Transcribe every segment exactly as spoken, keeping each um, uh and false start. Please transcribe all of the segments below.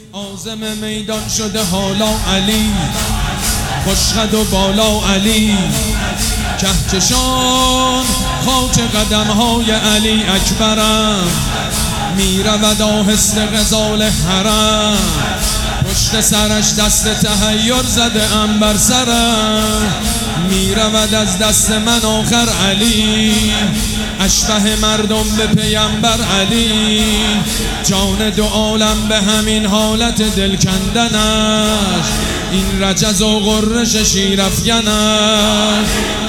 عازم میدان شده حالا علی، خوشخد و بالا علی، کهکشان خاک قدمهای علی اکبرم، میرود آهسته غزال حرم، پشت سرش دست تحیر زده ام بر سرم، میرود از دست من آخر علی، اشبه مردم به پیامبر علی، جان دو عالم به همین حالت دل کندنش، این رجز و غرش شیرافکنش،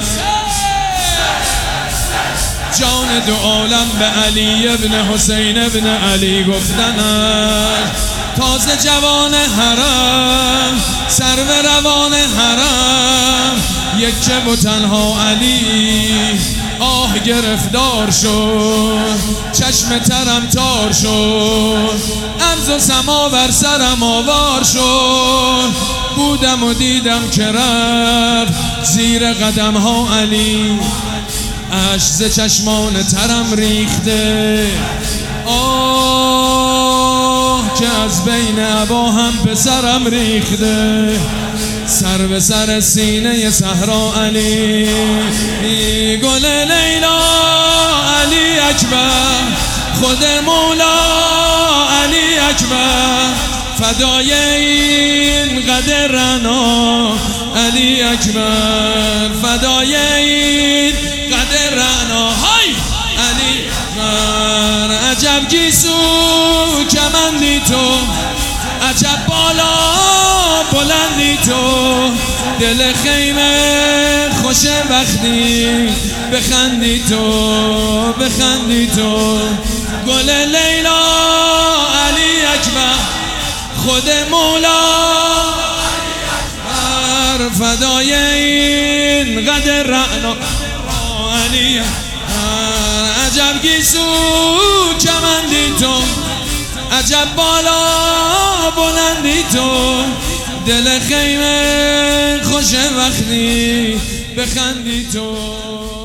جان دو عالم به علی ابن حسین ابن علی گفتنش، تازه جوان حرم سرو روان حرم، یک و تنها علی آه گرفتار شد، چشم ترم تار شد، عرض و سما بر سرم آوار شد، بودم و دیدم که رفت زیر قدم ها علی، اشک ز چشمان ترم ریخته، آه که از بین عبا هم به سرم ریخته، سر به سر سینه صحرا علی، گل لیلا علی اکبر، خود مولا علی اکبر، فدای این قد رعنا علی اکبر، فدای این قد رعنا های علی اکبر، عجب گیسو کمندی تو، عجب بالا بلندی تو، دل خیمه خوش وقتی بخندی تو، بخندی تو، گل لیلا علی اکبر، خود مولا علی اکبر، فدای این قدر رعنا علی اکبر، عجب گیسو کمندی تو، عجب بالا بلندی تو، دل خیمه خوش وقتی بخندی تو.